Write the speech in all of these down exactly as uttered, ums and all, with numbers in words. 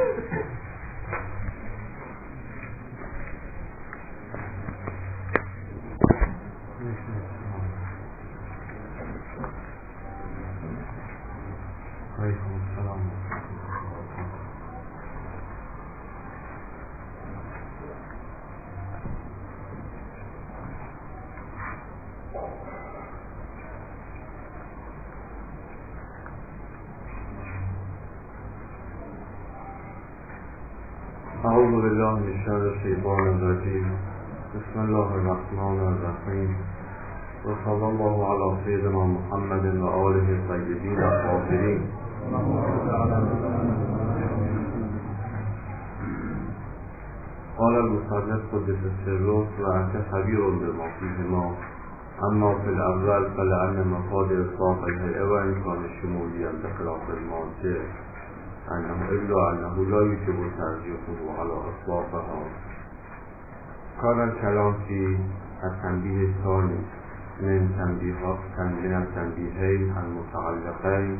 اعوذ بالله من شر الشیطان الرجیم. بسم الله الرحمن الرحیم و صلی الله علی سیدنا محمد و آله الطیبین الطاهرین. قال المصنف قدس سره و انت خبیر بما فیهما، اما فی الاول فلأن مفاد اطلاق الهیئه و امکان شمولی بخلاف الماده انه الا انه لا يجب ترجیحه على اطلاقها. كان الكلام في التنبيه الثاني من تنبيهات من التنبيهين المتعلقين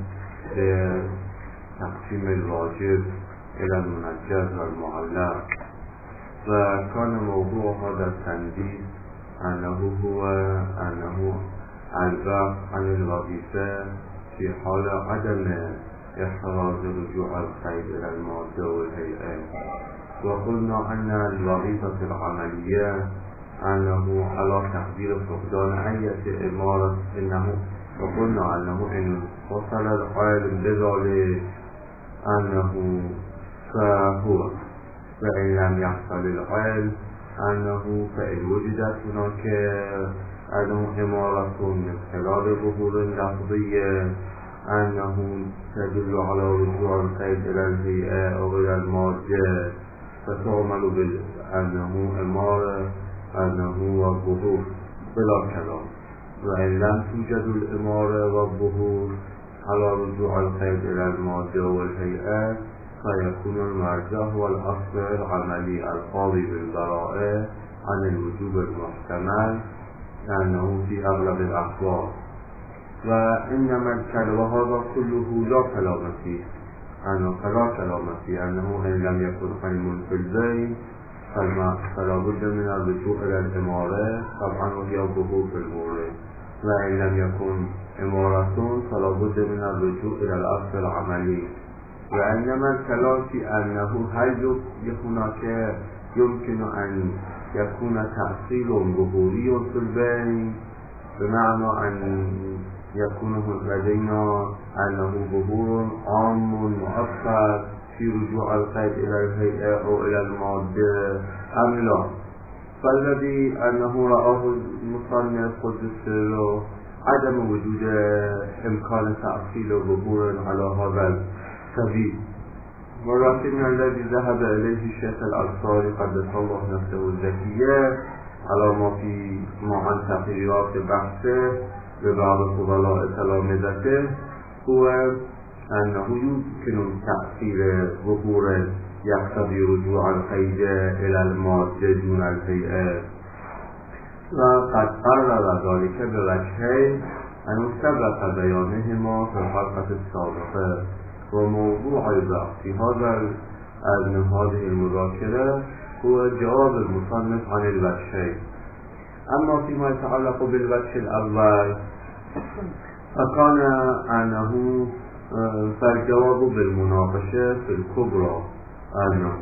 بتقسيم الواجب الى المنجز والمعلق، وكان موضوع هذا التنبيه انه هو انه البحث عن الوظيفة في حال عدم احتراز رجوع القيد الى المادة والهيئة. وقلنا ان الوظيفة العملية انه على تقدير فقدان اية امارة انه وقلنا انه ان وصل العلم بذلك انه فهو، وان لم يحصل العلم انه فإن وجدت هناك انه امارة من خلال ظهور لفظية انه تدل على رجوع القيد الى الهيئة او الى المادة فتعمل بانه امارة انه والظهور بلا كلام. وان لم توجد الامارة والظهور على رجوع القيد الى المادة والهيئة فيكون المرجح والاصل العملي القاضي بالبراءة عن الوجوب المحتمل لانه في اغلب الاحوال. وإنما الكلام وهذا كله لا كلام فيه، أنه فلا كلام فيه أنه إن لم يكن علم في البين فلا بد من الرجوع إلى الإمارة طبعا وهي الظهور في المورد، وإن لم يكن إمارة فلا بد من الرجوع إلى الأصل العملي. وإنما الكلام في أنه هل هناك يمكن أن يكون تأصيل ظهوري في البين، بمعنى أن يكون لدينا أنه ظهور عام مؤقت في رجوع القيد إلى الهيئة أو إلى المادة أم لا. فالذي أنه رآه المصنف قدس سره عدم وجود إمكان تأصيل ظهور على هذا السبيل، ولكن الذي ذهب إليه الشيخ الأنصاري قدس الله نفسه الزكية على ما في مع تقريرات بحثه ببعض فضلاء تلامذته هو أنه يمكن تأثير ظهور يقتضي رجوع القيد إلى المادة دون الهيئة. وقد قرر ذلك بوجهين أنه سبق بيانهما في الحلقة السابقة، وموضوع البحث في هذا هذه المذاكرة هو جواب المصنف عن الوجهين. أما فيما يتعلق بالوجه الأول فكان أنه فالجواب بالمناقشة في الكبرى أنه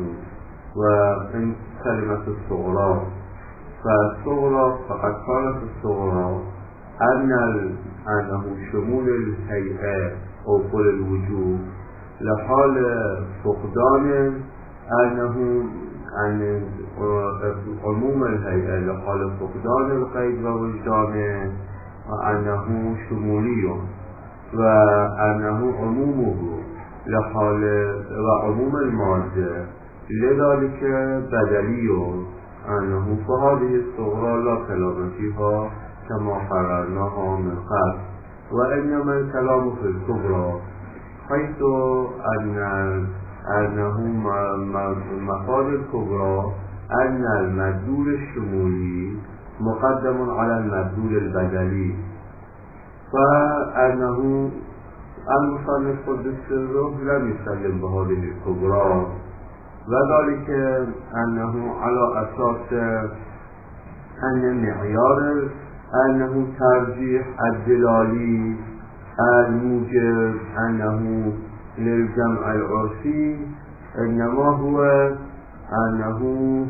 وإن كلمة الصغرى فالصغرى فقد كانت الصغرى أن أنه شمول الهيئة أو كل الوجوب لحال فقدان أنه عن عموم الهيئة لحال فقدان القيد ووجدانه وأنه شمولي، وأنه عمومه لحال وعموم المادة لذلك بدلي، أنه فهذه الصغرى لا كلام فيها كما قررناها من قبل. وإنما الكلام في الكبرى حيث أن أنه مفاد الكبرى أن المدلول الشمولي مقدم على المدلول البدلي، فأنه المصنف قدس سره لم يسلم بهذه الكبرى وذلك أنه على أساس أن معيار أنه ترجيح الدلالي الموجب أنه للجمع العرفي إنما هو أنه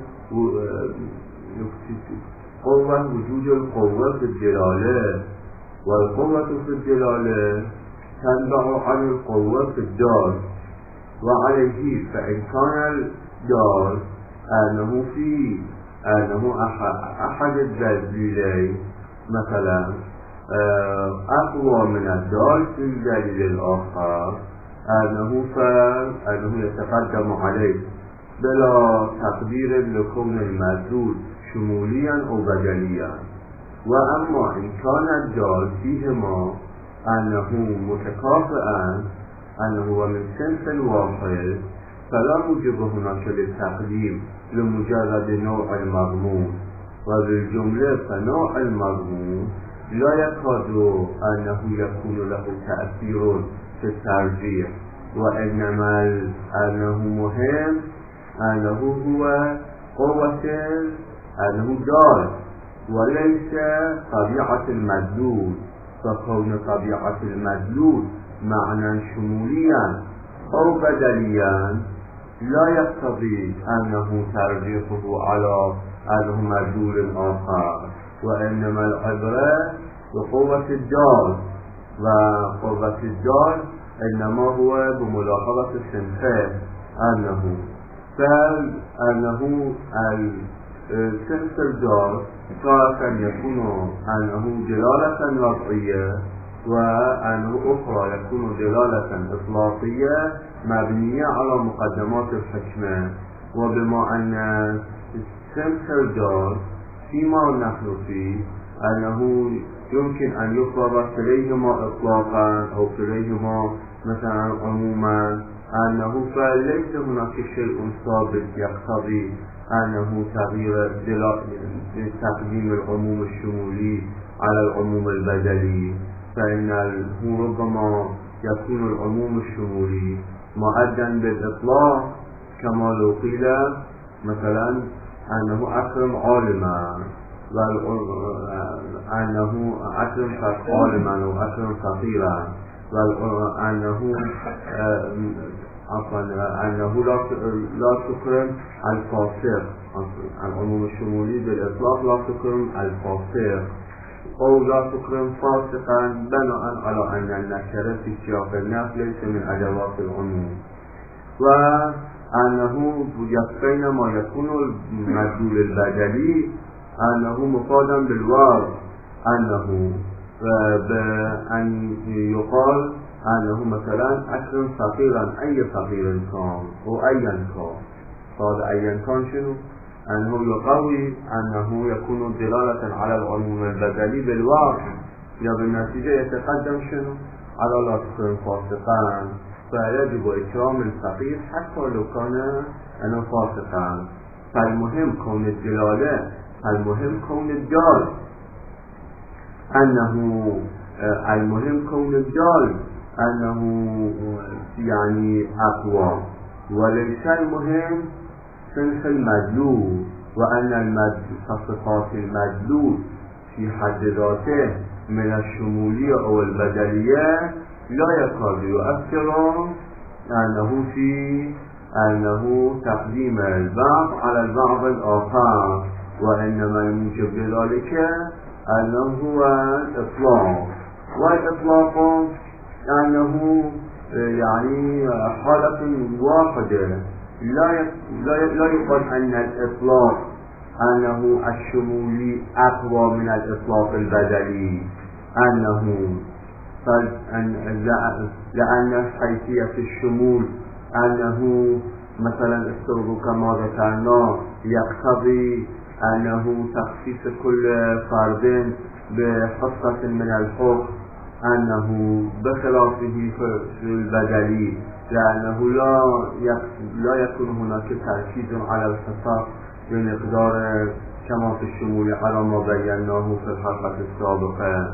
قوة وجود القوة في الدلالة، والقوة في الدلالة تنبع عن القوة في الدال، وعليه فإن كان الدال أنه في أنه أحد الدليلين مثلا أقوى من الدال في الدليل الآخر أنه فأنه يتقدم عليه بلا تقدير لكون المدلول شموليا أو بدليا. وأما إن كان الدال فيهما أنه متكافئا أنه هو من صنف واحد فلا موجب هناك للتقديم لمجرد نوع المضمون، وبالجملة فنوع المضمون لا يكاد أنه يكون له تأثير في الترجيح، وإنما أنه مهم أنه هو قوة أنه دال وليس طبيعة المدلول، فكون طبيعة المدلول معنى شموليا أو بدليا لا يقتضي أنه ترجيحه على أنه مدلول آخر، وإنما العبرة بقوة الدال، وقوة الدال إنما هو بملاحظة الصنفين أنه فأنه الصنف الدال تارة يكون أنه دلالة وضعية، وأنه أخرى يكون دلالة إطلاقية مبنية على مقدمات الحكمة. وبما أن الصنف الدال فيما نحن فيه أنه يمكن أن يطلب كليهما إطلاقا أو كليهما مثلا عموما، أنه فليس هناك شيء ثابت يقتضي أنه تغيير تقديم العموم الشمولي على العموم البدلي، فإنه ربما يكون العموم الشمولي مؤدا بالإطلاق كما لو قيل مثلا أنه أكرم عالما، وأنه أكرم عالما وأكرم فقيرا، وأنه أنه لا تكرم الفاسق، العموم الشمولي بالإطلاق لا تكرم الفاسق أو لا تكرم فاسقا، بناء على أن النكرة في سياق النفي ليس من أدوات العموم. وأنه بينما يكون المدلول البدلي أنه مفادا بالواو، أنه بأن يقال أنه مثلا أكرم فقيرا أي فقير كان أو أيا كان، هذا أيا كان شنو؟ أنه يقوي أنه يكون دلالة على العموم البدلي بالواو، يا بالنتيجة يتقدم شنو؟ على لا تكرم فاسقا، فيجب إكرام الفقير حتى لو كان أنه فاسقا. فالمهم كون الدلالة، المهم كون الدال، أنه المهم كون الدال أنه يعني أقوى، وليس المهم صنف المدلول، وأن صفات المدلول في حد ذاته من الشمولية أو البدلية لا يكاد يؤثر أنه في أنه تقديم البعض على البعض الآخر، وإنما الموجب لذلك أنه هو الإطلاق، والإطلاق أنه يعني حالة واحدة، لا لا يقال أن الإطلاق أنه الشمولي أقوى من الإطلاق البدلي، أنه لأن حيثية الشمول أنه مثلا السرد كما ذكرنا يقتضي أنه تخصيص كل فرد بحصة من الحكم، أنه بخلافه في البدلي لأنه لا لا يكون هناك تركيز على الحصة بمقدار كما في الشمول على ما بيناه في الحلقة السابقة،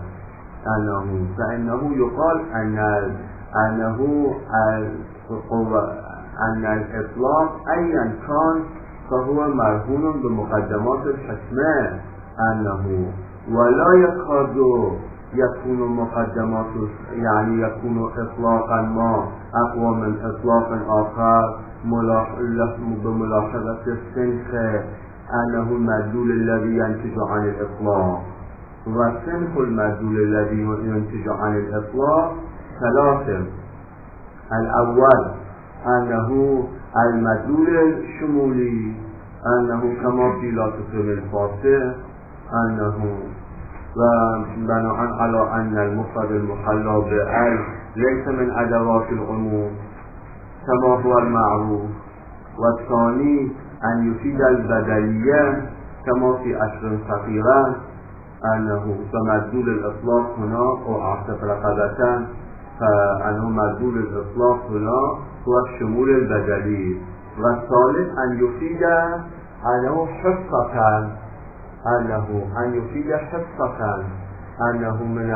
أنه فإنه يقال أن أنه القوة أن الإطلاق أيا كان فهو مرهون بمقدمات الحكمة، أنه ولا يكاد يكون مقدمات يعني يكون إطلاقا ما أقوى من إطلاق آخر بملاحظة السنخ أنه المدلول الذي ينتج عن الإطلاق. والسنخ المدلول الذي ينتج عن الإطلاق ثلاثة: الأول أنه المدلول الشمولي، أنه كما في لا تسلم الفاتح، أنه وبناء على أن المفرد المحلى بأل ليس من أدوات العموم كما هو المعروف. والثاني أن يفيد البدلية كما في أشر صغيرة، أنه فمدلول الإطلاق هنا أو عصف رقبة، فأنه مدلول الإطلاق هنا هو الشمول البدلي. والثالث أن يفيد أنه حصة أنه أن يفيد حصة أنه من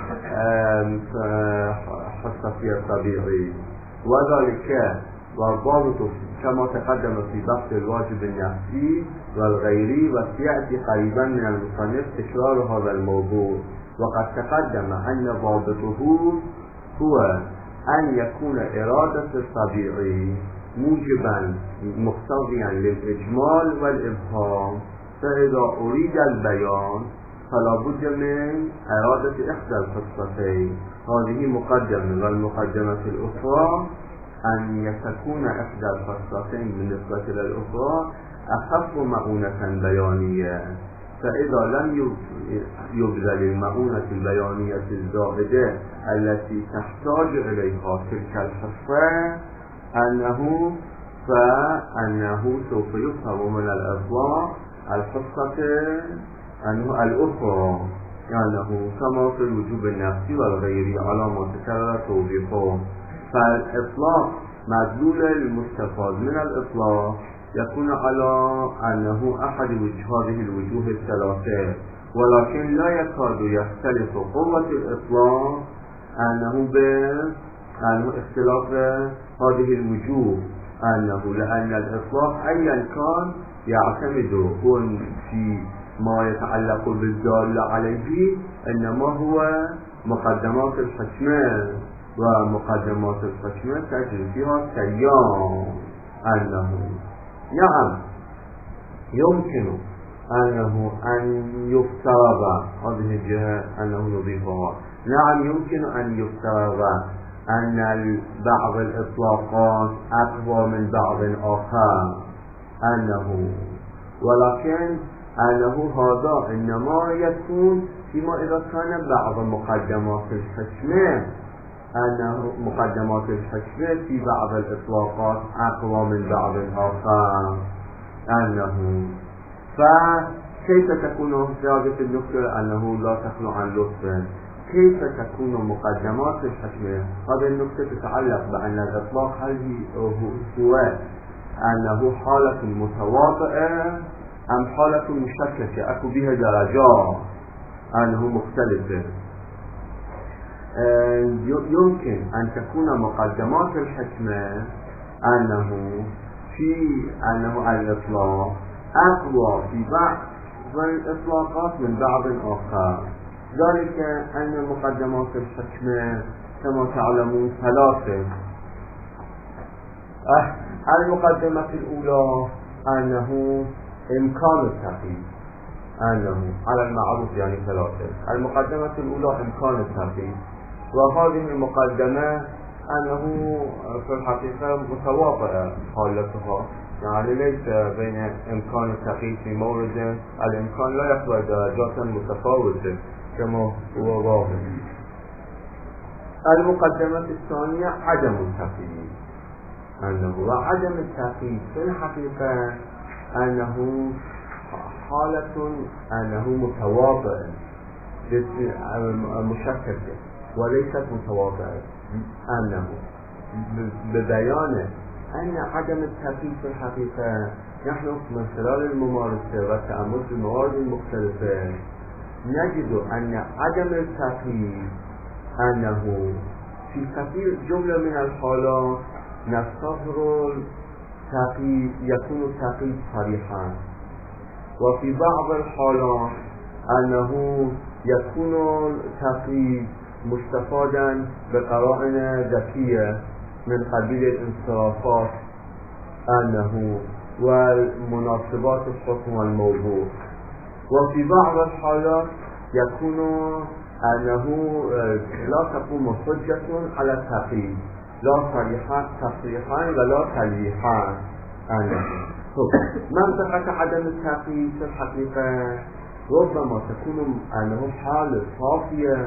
الحصة الطبيعي. وذلك والضابط كما تقدم في بحث الواجب النفسي والغيري، وسيأتي قريبا من المصنف تكرار هذا الموضوع. وقد تقدم أن ضابطه هو أن يكون إرادة الطبيعي موجبا مقتضيا للإجمال والإبهام، فإذا أريد البيان فلا بد من إرادة إحدى الخصتين. هذه مقدمة. والمقدمة الأخرى أن تكون إحدى الخصتين بالنسبة للأخرى أخف مؤونة بيانية، فإذا لم يبذل المؤونة البيانية الزائدة التي تحتاج إليها تلك الحصة أنه فأنه سوف يفهم من الإطلاق الحصة أنه الأخرى، يعني كما في الوجوب النفسي والغيري على ما تكرر توضيحه. فالإطلاق مدلول المستفاد من الإطلاق يكون على أنه أحد هذه الوجوه الثلاثة، ولكن لا يكاد يختلف قوة الإطلاق أنه بأنه اختلاف هذه الوجوه، أنه لأن الإطلاق أيا كان يعتمد في ما يتعلق بالدال عليه، إنما هو مقدمات الحكمة، ومقدمات الحكمة تجري فيها سيان. أنه نعم يمكن أنه أن يفترض هذه الجهة أنه يضيفها، نعم يمكن أن يفترض أن بعض الإطلاقات أقوى من بعض آخر، أنه ولكن أنه هذا إنما يكون فيما إذا كان بعض مقدمات الحكمة أنه مقدمات الحكمة في بعض الإطلاقات أقوى من بعض آخر. أنه فكيف تكون هذه النقطة أنه لا تخلو عن لطف؟ كيف تكون مقدمات الحكمة؟ هذه النقطة تتعلق بأن الإطلاق هل هو أنه حالة متواطئة أم حالة مشككة أكو بها درجات أنه مختلفة. يمكن أن تكون مقدمات الحكمة أنه في أنه الإطلاق أقوى في بعض الإطلاقات من بعض آخر، ذلك أن مقدمات الحكمة كما تعلمون ثلاثة. أه المقدمة الأولى أنه إمكان التقييد، أنه على المعروف يعني ثلاثة. المقدمة الأولى إمكان التقييد، وهذه المقدمة أنه في الحقيقة متواطئة حالتها، يعني ليس بين إمكان التقييد في مورد الإمكان لا يقبل درجات متفاوتة كما هو واضح. المقدمة الثانية عدم التقييد، أنه وعدم التقييد في الحقيقة أنه حالة أنه متواطئ مشككة وليست متواطئة، أنه ببيان أن عدم التقييد في الحقيقة نحن من خلال الممارسة والتأمل في الموارد المختلفة نجد أن عدم التقييد أنه في كثير جملة من الحالات نستظهر التقي يكون التقي صريحا، وفي بعض الحالات أنه يكون التقي مستفادا بقرائن ذكية من قبيل الانصرافات أنه والمناسبات الحكم والموضوع، وفي بعض الحالات يكون أنه لا تقوم حجة على التقي، لا صريحا تصريحا ولا تلويحا. منطقة عدم التقي في الحقيقة ربما تكون أنه حال صافية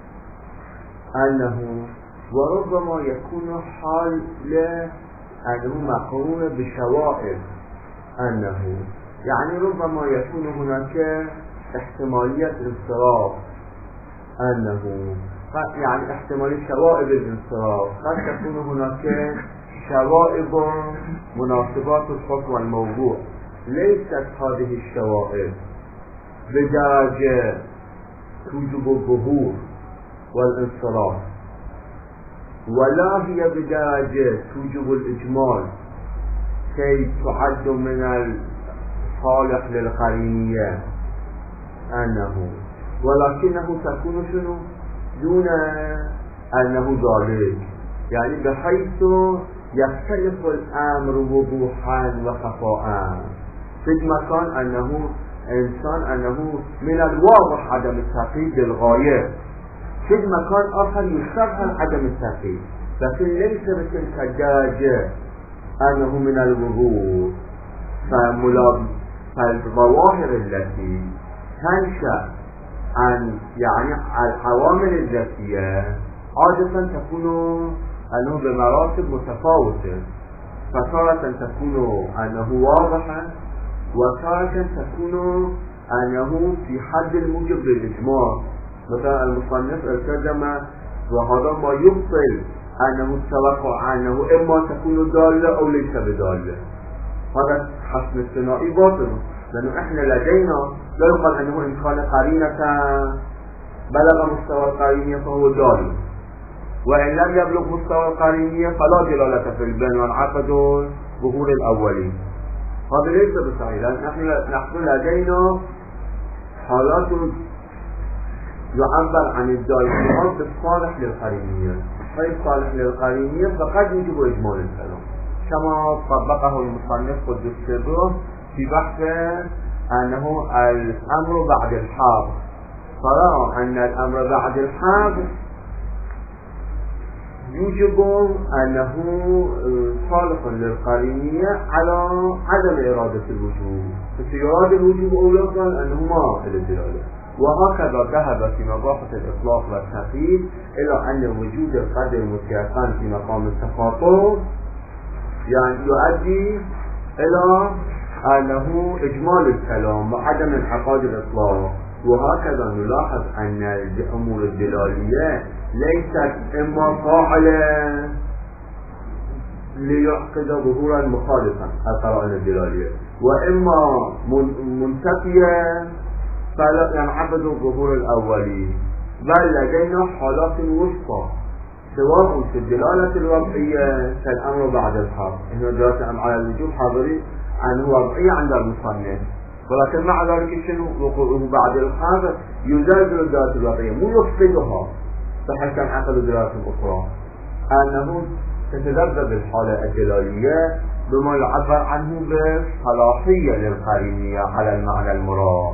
أنه، وربما يكون حال لأنه مقرون بشوائب أنه، يعني ربما يكون هناك احتمالية انصراف أنه، يعني احتمالية شوائب الانصراف، قد تكون هناك شوائب مناسبات الحكم والموضوع، ليست هذه الشوائب بدرجة توجب الظهور والانصراف، ولا هي بدرجة توجب الإجمال كي تعد من الصالح للقرينية أنه، ولكنه تكون شنو دون أنه ذلك، يعني بحيث يختلف الأمر وضوحا وخفاء، في مكان أنه إنسان أنه من الواضح عدم التقييد للغاية، في مكان آخر يستظهر عدم التقييد لكن ليس بتلك الدرجة أنه من الوضوح. فالظواهر التي تنشأ عن يعني العوامل الذاتية عادة تكون أنه بمراتب متفاوتة، فتارة تكون أنه واضحا، وتارة تكون أنه في حد الموجب للإجماع. مثلا المصنف الترجم وهذا ما يبطل أنه التوقع أنه إما تكون دالة أو ليس بدالة، هذا حسن الثنائي باطل، لأنه إحنا لدينا لا يقال أنه إن كان قرينة بلغ مستوى القرينية فهو دال، وإن لم يبلغ مستوى القرينية فلا دلالة في البين والعقد ظهور الأولي. هذا ليس بصحيح، لأن نحن لدينا حالات يعبر عن الدال بالصالح للقرينية، غير صالح للقرينية فقد يجب إجمال الكلام، كما طبقه المصنف قدس سره في بحث أنه الأمر بعد الحاضر، فرأى أن الأمر بعد الحاضر يجب أنه صالح للقرينية على عدم إرادة الوجوب، فسيراد الوجوب أو يقال أنه ما في الدلالة. وهكذا ذهب في مباحث الإطلاق والتقييد إلى أن وجود القدر المتيقن في مقام التخاطب يعني يؤدي إلى أنه إجمال الكلام وعدم انعقاد الإطلاق. وهكذا نلاحظ أن الأمور الدلالية ليست إما فاعلة ليعقد ظهورا مخالفا القرائن الدلالية، وإما منتفية فلا ينعقد الظهور الأولي، بل لدينا حالات وسطى سواء في الدلالة الوضعية كالأمر بعد الحاضر، إنه دلالة على الوجوب حاضري عنه وضعية عند المصنف، ولكن مع ذلك شنو وقوعه بعد الحاضر يزلزل الدلالة الوضعية مو يفقدها بحيث ينعقد الدلالة الأخرى، أنه تتذبذب الحالة الدلالية بما يعبر عنه بالصلاحية للقرينية على المعنى المراد.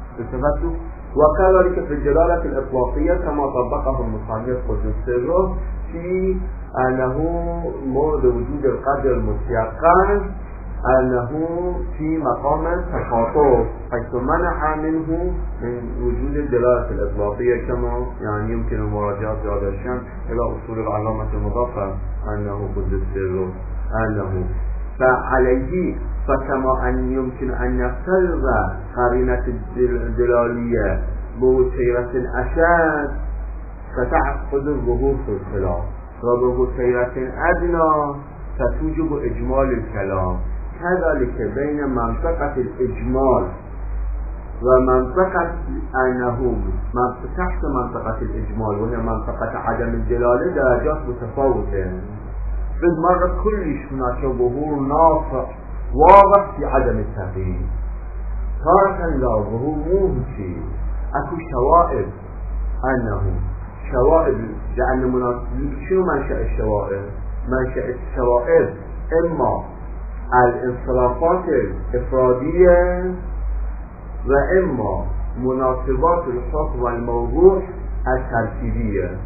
وكذلك في الدلالة الإطلاقية كما طبقه المصنف قدس سره في أنه مورد وجود القدر المتيقن أنه في مقام التخاطب حيث منع منه من وجود الدلالة الإطلاقية، كما يعني يمكن المراجعة في هذا الشأن إلى أصول العلامة المضافة أنه قدس سره أنه فعليه فكما أن يمكن أن يفترض قرينة الدلالية بوتيرة أشد فتعقد الظهور في الخلاف، وبوتيرة أدنى فتوجب إجمال الكلام. كذلك بين منطقة الإجمال ومنطقة أنه تحت منطقة الإجمال وهي منطقة عدم الدلالة درجات متفاوتة. إذ مرة كلش هناك ظهور ناصع واضح في عدم التغيير. تارة لا ظهور مو شيء، أكو شوائب أنه شوائب، لأن مناسب شنو منشأ الشوائب؟ منشأ الشوائب إما الانصرافات الإفرادية وإما مناسبات الحكم والموضوع التركيبية.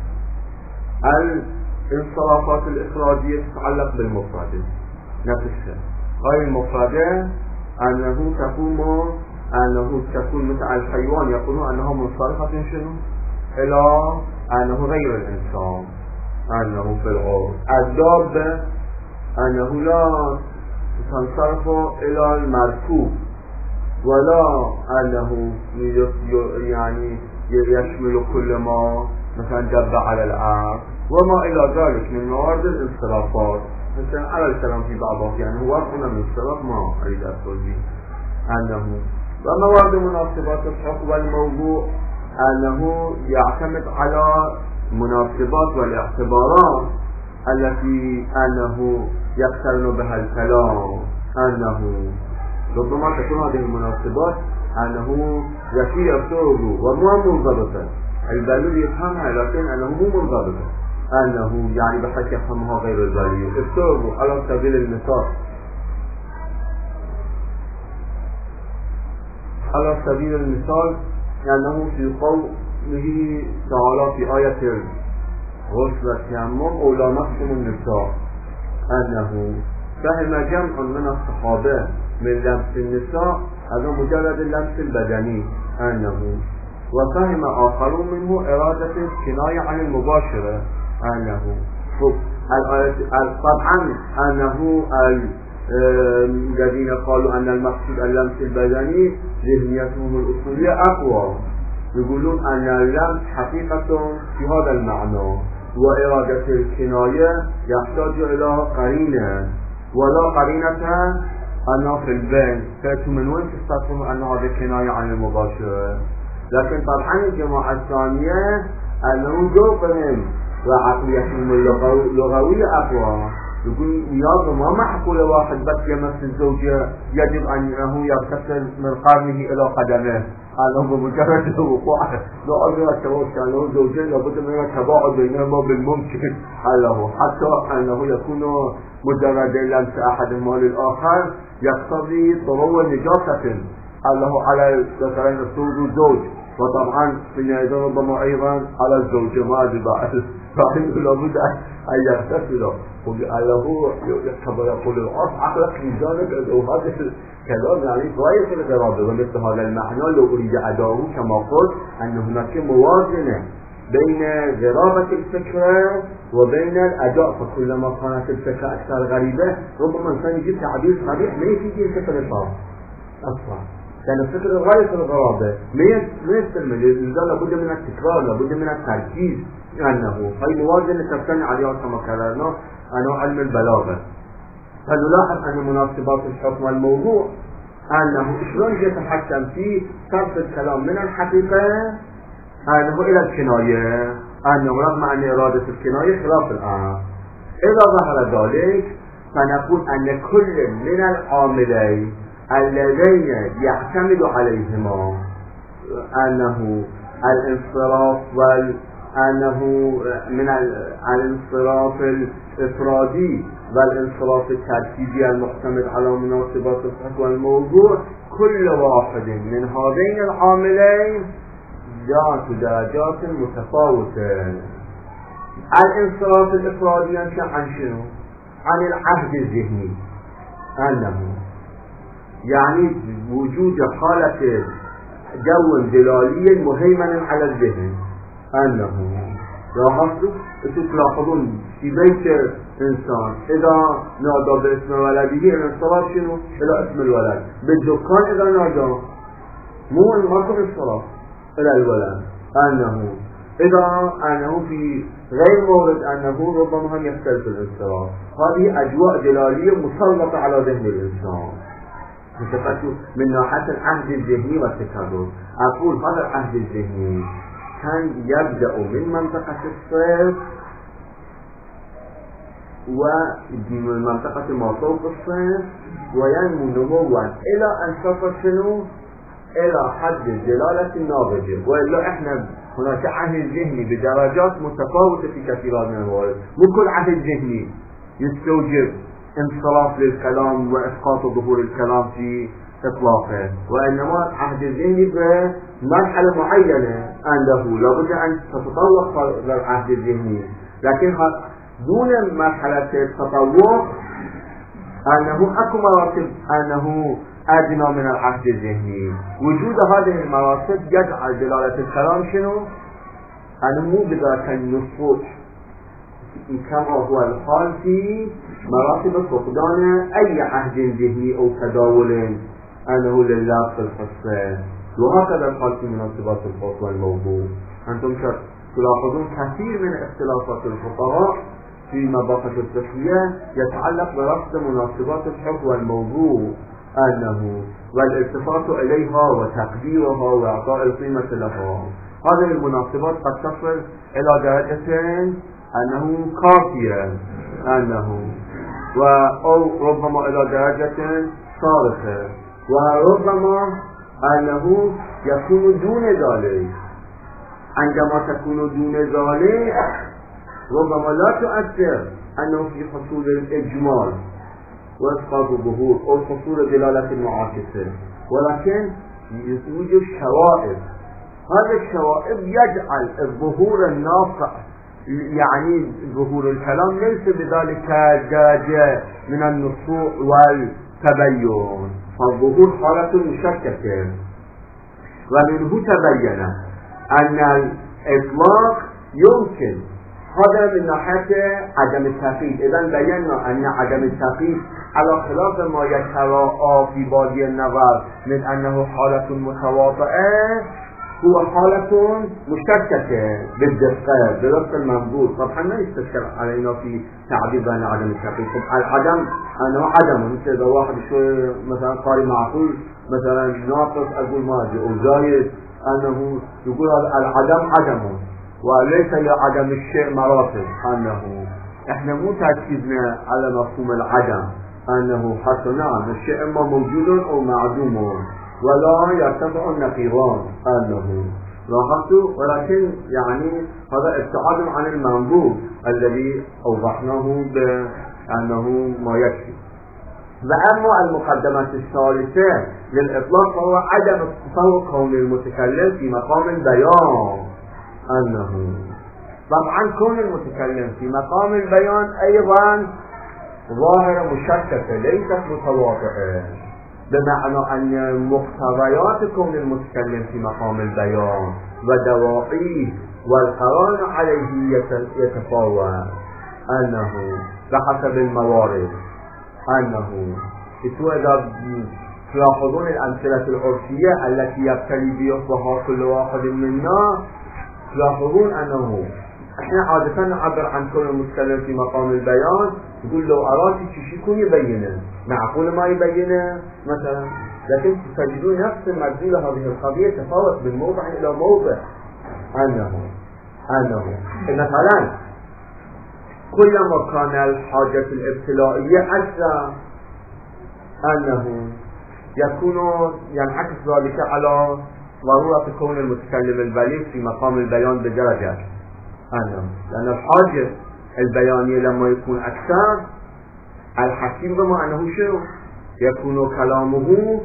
الانصرافات الإفرادية تتعلق بالمفردة نفسها، هاي المفردة أنه تقوم أنه تكون مثل الحيوان يقولون أنها منصرفة شنو؟ إلى أنه غير الإنسان، أنه في الغور. الدابة أنه لا تنصرف إلى المركوب ولا أنه يعني يشمل كل ما مثلا دب على الأرض وما إلى ذلك من موارد الانصرافات. مثلا على الكلام في بعضها يعني هو هنا من الصرف ما أريد أقول به أنه وموارد مناسبات الحق والموضوع أنه يعتمد على مناسبات والاعتبارات التي أنه يقترن بها الكلام، أنه ربما تكون هذه المناسبات أنه يكي يفترض ومو منضبطة، البالول يفهمها لكن أنه مو منضبطة، أنه يعني بحيث يفهمها غير البالول. افترضوا على سبيل المثال على سبيل المثال أنه في قوله تعالى في آية غسل التيمم أو لامستم النساء، أنه فهم جمع من الصحابة من لمس النساء هذا مجرد اللمس البدني، أنه وفهم آخرون منه إرادة الكناية عن المباشرة، أنه طبعا أنه الذين قالوا أن المقصود اللمس البدني ذهنيتهم الأصولية أقوى، يقولون أن اللمس حقيقة في هذا المعنى وإرادة الكناية يحتاج إلى قرينة ولا قرينة أنه في البين، فأنتم من وين تستطيعون أن هذا كناية عن المباشرة؟ لكن طبعا الجماعة الثانية أنه جوقهم وعقليتهم اللغوية أقوى، يقول يا ما معقول واحد بس يمس الزوجة يجب أنه يغتسل من قرنه إلى قدمه، أنه بمجرد الوقوع لا أدري أتوقع أنه زوجين لابد من التباعد بينهما بالممكن، أنه حتى أنه يكون مجرد لمس أحدهما للآخر يقتضي طلوع نجاسة أنه على مثلا الزوج، وطبعا في ربما أيضا على الزوجة ما أدري بعد فإنه لابد أن يغتسل، وقاله كما يقول العرف عقلك ميزانك، وهذا الكلام يعني غاية الغرابة. ومثل هذا المعنى لو أريد أداه كما قلت أن هناك موازنة بين غرابة الفكرة وبين الأداء، فكلما كانت الفكرة أكثر غريبة ربما إنسان يجيب تعبير صريح ما يفيد الفكرة الصار أصلا، لأن الفكرة غاية الغرابة ما يستلمل، لذا لابد من التكرار، لابد من التركيز، أنه هاي موازنة تبتني عليها كما قررنا أنه علم البلاغة. فنلاحظ أن مناسبات الحكم والموضوع أنه شلون يتحكم في صرف الكلام من الحقيقة أنه إلى الكناية، أنه رغم أن إرادة الكناية خلاف الآن. إذا ظهر ذلك فنقول أن كل من العاملين الذين يعتمد عليهما أنه الانصراف وال أنه من الانصراف الإفرادي والانصراف التركيبي المعتمد على مناسبات الحكم والموضوع، كل واحد من هذين العاملين ذات درجات متفاوتة. الانصراف الإفرادي ينشأ عن شنو؟ عن العهد الذهني، أنه يعني وجود حالة جو دلالي مهيمن على الذهن، أنه لاحظتوا تلاحظون في بيت إنسان إذا نادى باسم ولده الانصراف شنو؟ إلى اسم الولد، بالدكان إذا نادى مو ماكو انصراف إلى الولد، أنه إذا أنه في غير مورد أنه ربما هم يختلف الانصراف. هذه أجواء دلالية مسلطة على ذهن الإنسان من ناحية العهد الذهني والتكرر. أقول هذا العهد الذهني كان يبدأ من منطقة الصفر ومنطقة ما فوق الصفر وينمو نموا إلى أن تصل شنو؟ إلى حد الدلالة الناضجة. وإلا إحنا هناك عهد ذهني بدرجات متفاوتة في كثيرات من الموارد، مو كل عهد ذهني يستوجب انصراف للكلام وإسقاط ظهور الكلام في إطلاقه، وإنما عهد الذهني بمرحلة معينة أنه لابد أن تتطور للعهد الذهني، لكن دون مرحلة التطور أنه أكو مراتب أنه أدنى من العهد الذهني. وجود هذه المراتب يجعل دلالة الكلام شنو؟ أنه مو بذاك النصوص كما هو الحال في مراتب فقدان أي عهد ذهني أو تداول أنه لله في القصة. وهكذا الحال في مناسبات الفصل والموضوع. أنتم تلاحظون كثير من اختلافات الفقهاء في مباحث التسوية يتعلق بربط مناسبات الحكم والموضوع أنه والالتفات إليها وتقديرها وإعطاء القيمة لها. هذه المناسبات قد تصل إلى درجة أنه كافية أنه و أو ربما إلى درجة صارخة، وربما أنه يكون دون ذلك. عندما تكون دون ذلك ربما لا تؤثر أنه في حصول الإجمال وإسقاط الظهور أو حصول دلالة المعاكسة، ولكن يوجد شوائب. هذه الشوائب يجعل الظهور الناصع يعني ظهور الكلام ليس بذلك درجة من النصوع والتبين، فالظهور حالة مشككة. ومنه تبين أن الإطلاق يمكن هذا من ناحية عدم التقييد. إذن بينا أن عدم التقييد على خلاف ما يتراءى في بادي النظر من أنه حالة متواطئة هو حالة مشتركة بالدقة برفق المنظور. طبعا لا يستشكل علينا في تعبير بين عدم التقييد. العدم أنه عدم، مثل إذا واحد شوي مثلا قاري معقول مثلا ناقص أقول ماجي أو زايد أنه يقول العدم عدم وليس لعدم الشيء مراتب. أنه إحنا مو تركيزنا على مفهوم العدم أنه حتى نعم الشيء إما موجود أو معدوم ولا يرتفع النقيضان أنه لاحظتوا، ولكن يعني هذا ابتعاد عن المنظور الذي أوضحناه بأنه ما يكفي. وأما المقدمات الثالثة للإطلاق فهو عدم التصور كون المتكلم في مقام البيان. أنه طبعا كون المتكلم في مقام البيان أيضا ظاهرة مشككة ليست متواطئة، بمعنى أن مقتضيات كون المتكلم في مقام البيان ودواعيه والقرار عليه يتفاوت. أنه بحسب الموارد أنه إذا تلاحظون الأمثلة العرفية التي يبتلي بها كل واحد منا تلاحظون أنه احنا عادة نعبر عن كل المتكلم في مقام البيان نقول لو أراد شيء يكون يبينه، معقول ما يبينه مثلا، لكن تجدون نفس المجزول هذه القضية تفاوت من موضع إلى موضع. أنه أنه مثلا كلما كان الحاجة الابتلائية أكثر أنه يكون ينعكس ذلك على ضرورة كون المتكلم البليغ في مقام البيان بدرجة. أنه لأن الحاجة البيانية لما يكون أكثر الحكيم بما أنه شو يكون كلامه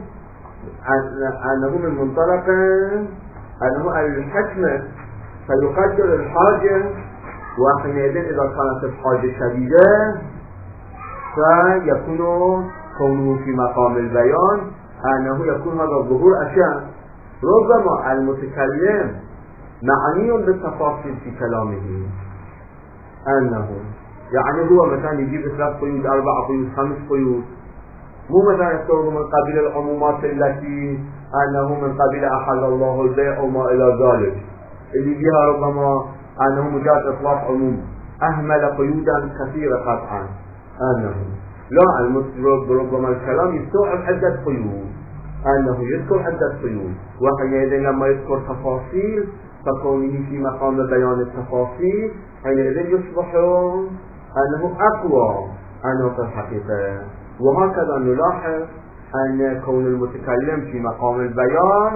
أنه من منطلق أنه الحكمة فيقدر الحاجة، وحينئذ إذا كانت الحاجة شديدة فيكون كونه في مقام البيان أنه يكون هذا الظهور أشياء. ربما المتكلم معني بالتفاصيل في كلامه، أنه يعني هو مثلا يجيب ثلاث قيود أربع قيود خمس قيود، مو مثلا يستوردوا من قبيل العمومات التي أنه من قبيل أحل الله البيع وما إلى ذلك اللي بها ربما أنه مجرد إطلاق عموم أهمل قيودا كثيرة قطعا. أنه لا المسلم ربما الكلام يستوعب عدة قيود، أنه يذكر عدة قيود، وحينئذ لما يذكر تفاصيل فكونه في مقام بيان التفاصيل حينئذ يصبح أنه أقوى أنه في الحقيقة. وهكذا نلاحظ أن كون المتكلم في مقام البيان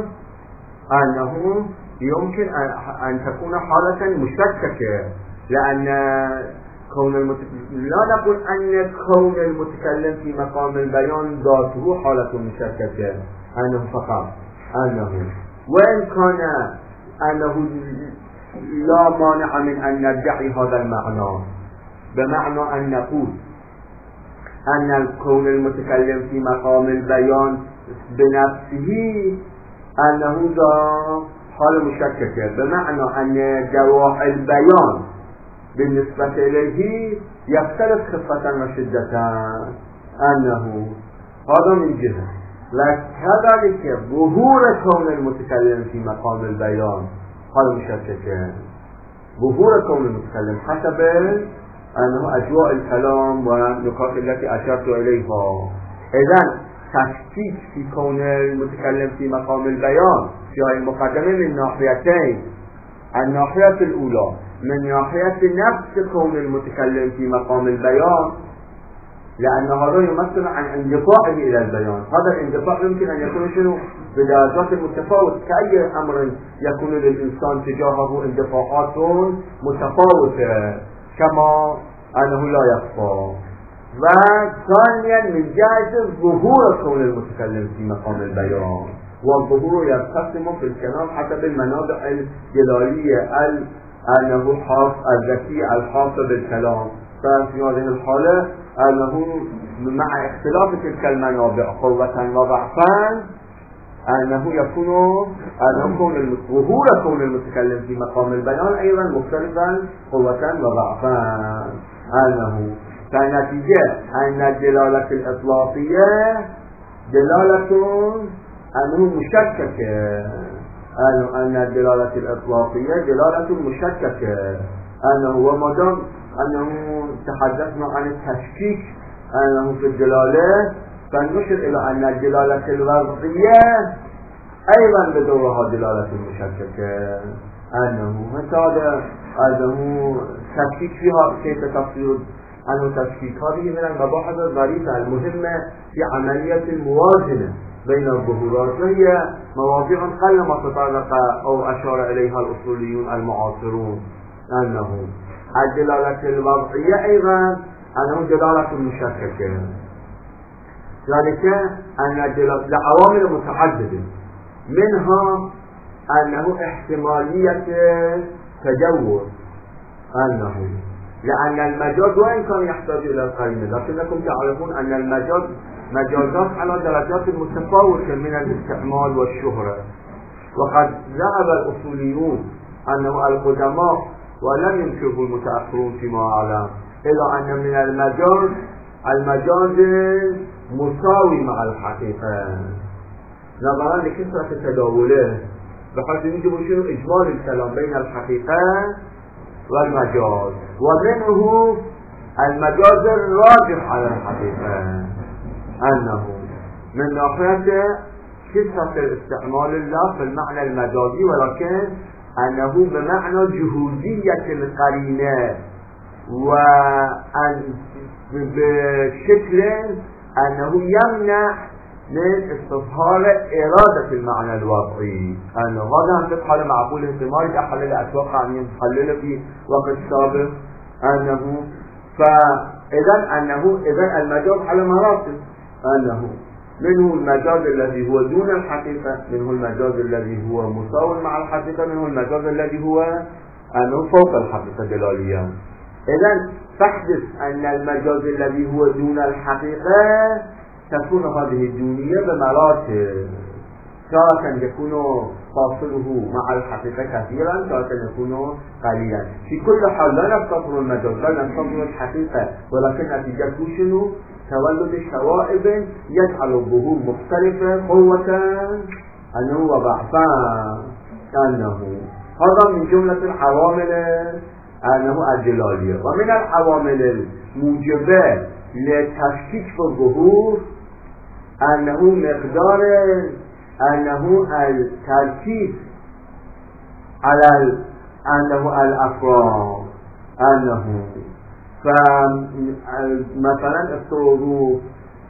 أنه يمكن أن تكون حالة مشككة، لأن كون المتكلم لا نقول أن كون المتكلم في مقام البيان ذاته حالة مشككة، أنه فقط أنه وإن كان أنه لا مانع من أن ندعي هذا المعنى، بمعنى أن نقول أن كون المتكلم في مقام البيان بنفسه أنه ذا حال مشككة، بمعنى أن دواعي البيان بالنسبة إليه يختلف خفة وشدة، أنه هذا من جهة. لكذلك ظهور كون المتكلم في مقام البيان حال مشككة، ظهور كون المتكلم حسب أنه أجواء الكلام والنقاط التي أشرت إليها. إذن تشكيك في كون المتكلم في مقام البيان في هذه المقدمة من ناحيتين. الناحية الأولى من ناحية نفس كون المتكلم في مقام البيان، لأن هذا يمثل عن اندفاعه إلى البيان. هذا الاندفاع يمكن أن يكون شنو بدرجات متفاوتة، كأي أمر يكون للإنسان تجاهه اندفاعات متفاوتة كما أنه لا يخفى. وثانيا من جهة ظهور كون المتكلم في مقام البيان، والظهور ينقسم في الكلام حسب المنابع الدلالية أنه حاص الذكي الحاصل بالكلام. ففي هذه الحالة أنه مع اختلاف تلك المنابع قوة وضعفا أنه يكون أنه كون ظهور كون المتكلم في مقام البيان أيضا مختلفا قوة وضعفا. أنه فنتيجة أن الدلالة الإطلاقية دلالة أنه مشككة، أن الدلالة الإطلاقية دلالة مشككة، أنه ومدام أنه تحدثنا عن التشكيك أنه في الدلالة، فنشر إلى أن الدلالة الوضعية أيضا بدورها دلالة مشككة، أنه هذا أنه تشكيك فيها كيف تصير أنه تشكيك. هذه من المباحث الظريفة المهمة في عملية الموازنة بين الظهورات، وهي مواضيع قلما تطرق أو أشار إليها الأصوليون المعاصرون. أنه الدلالة الوضعية أيضا أنه دلالة مشككة، ذلك أن الدلالة لعوامل متعددة، منها أنه احتمالية تجوز، أنه لأن المجاز وإن كان يحتاج إلى القرينة، لكنكم تعرفون أن المجاز مجازات على درجات متفاوتة من الاستعمال والشهرة. وقد ذهب الأصوليون أنه القدماء ولم ينكره المتأخرون فيما أعلم إلا أن من المجاز المجاز مساوي مع الحقيقة نظرا لكثرة تداوله، بحيث يجب شنو إجمال الكلام بين الحقيقة والمجاز، ومنه المجاز الراجح على الحقيقة، أنه من ناحية كثرة الاستعمال الله في المعنى المجازي، ولكن أنه بمعنى جهودية القرينة، وأن بشكل أنه يمنع من استظهار إرادة المعنى الوضعي. أنه هذا في حالة معقول احتمال أحلل أتوقع أن يحلل في وقت سابق، أنه فإذا أنه إذا المجاز على مراتب، أنه منه المجاز الذي هو دون الحقيقة، منه المجاز الذي هو مساوي مع الحقيقة، منه المجاز الذي هو أنه فوق الحقيقة دلاليا. إذن تحدث أن المجاز الذي هو دون الحقيقة تكون هذه الدونية بمراتب، تارة يكون فاصله مع الحقيقة كثيرا، تارة يكون قليلا. في كل حال لا نستطر المجاز، لا نستطر الحقيقة، ولكن نتيجة شنو؟ تولد شوائب يجعل الظهور مختلفة قوة أنه وضعفا، أنه هذا من جملة العوامل أنه الدلالية. ومن العوامل الموجبة لتشكيك في الظهور أنه مقدار أنه التركيز على أنه الأفراد، أنه فمثلا الصعود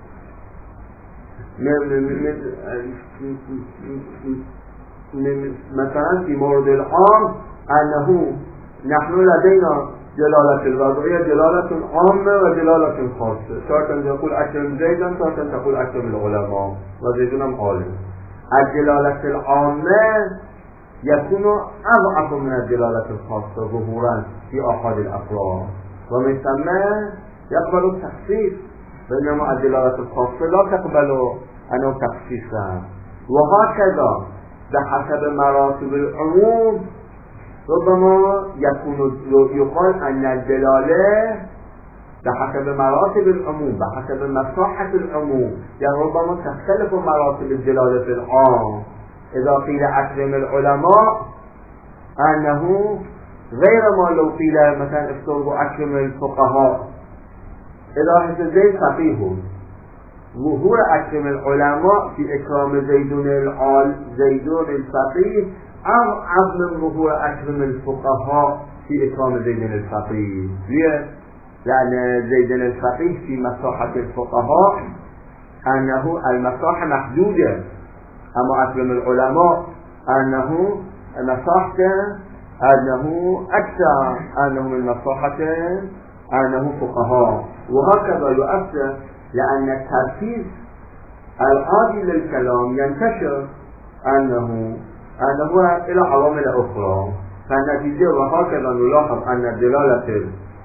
مثلا في مورد العام أنه نحن لدينا دلالة الوضعية دلالة عامة ودلالة خاصة. تارة تقول أكرم زيدا، تارة تقول أكرم العلماء وزيدنا عالم. الدلالة العامة يكون أضعف من الدلالة الخاصة ظهورا في أحد الأفراد، ومن ثم يقبل التخصيص، بينما الدلالة الخاصة لا تقبل أنه تخصيصا. وهكذا بحسب مراتب العموم ربما يكون يقال أن الدلالة بحسب مراتب العموم بحسب مساحة العموم، يعني ربما تختلف مراتب الدلالة في العام. إذا قيل أكرم العلماء أنه غير ما لو قيل مثلا افترض أكرم الفقهاء. إذا حسن زيد فقيه، ظهور أكرم العلماء في إكرام زيدون العال زيدون الفقيه أضعف من ظهور أكرم الفقهاء في إكرام زيدون الفقيه. ليه؟ لأن زيدون الفقيه في مساحة الفقهاء أنه المساحة محدودة، أما أكرم العلماء أنه مساحته أنه أكثر، أنه من مساحة أنه فقهاء. وهكذا يؤثر، لأن التركيز العادي للكلام ينتشر أنه أنه إلى عوامل أخرى. فالنتيجة وهكذا نلاحظ أن الدلالة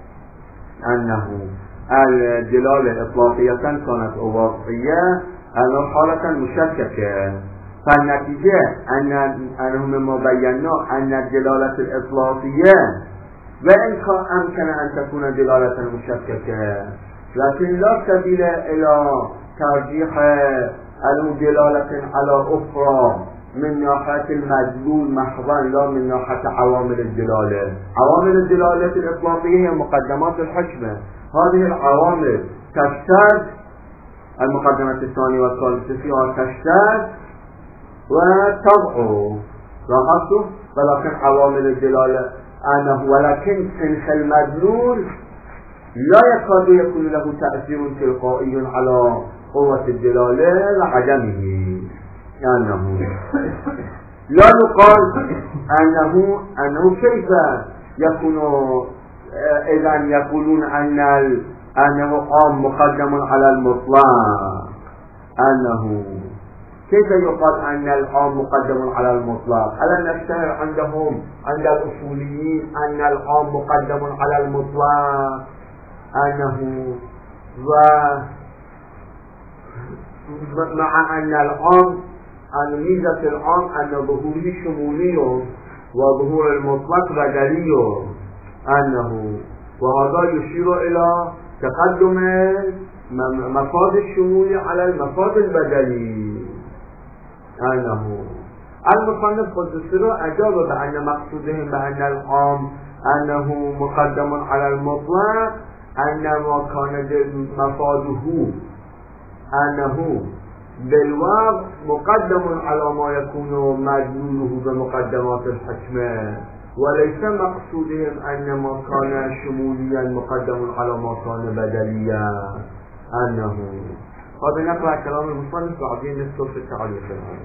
أنه الدلالة إطلاقية كانت أو واقعية أنه حالة مشككة. فالنتيجة أن أنه مما بينا أن الدلالة الإطلاقية وإن كان أمكن أن تكون دلالة مشككة، لكن لا سبيل إلى ترجيح أنه دلالة على أخرى من ناحية المدلول محضا، لا من ناحية عوامل الدلالة. عوامل الدلالة الإطلاقية هي مقدمات الحكمة. هذه العوامل تشتد، المقدمة الثانية والثالثة فيها تشتد وتضعف، لاحظتوا؟ ولكن عوامل الدلالة أنه ولكن سنخ المدلول لا يكاد يكون له تأثير تلقائي على قوة الدلالة لعدمه. أنه لا يقال أنه أنه كيف يكون إذا يقولون أن أنه عام مقدم على المطلق، أنه كيف يقال أن العام مقدم على المطلق؟ ألا نشتهر عندهم عند الأصوليين أن العام مقدم على المطلق، أنه و مع أن العام أن ميزة العام أن ظهوره شمولي وظهور المطلق بدلي، أنه وهذا يشير إلى تقدم مفاد الشمول على المفاد البدلي. أنه المصنف قدسه أجاب بأن مقصودهم بأن العام أنه مقدم على المطلق أن ما كان مفاده أنه بالواقع مقدم على ما يكون مدلوله بمقدمات الحكمة، وليس مقصودهم أن ما كان شموليا مقدم على ما كان بدليا. أنه هذا نقرأ كلام المصنف وعبين نذكر في التعليق الآن.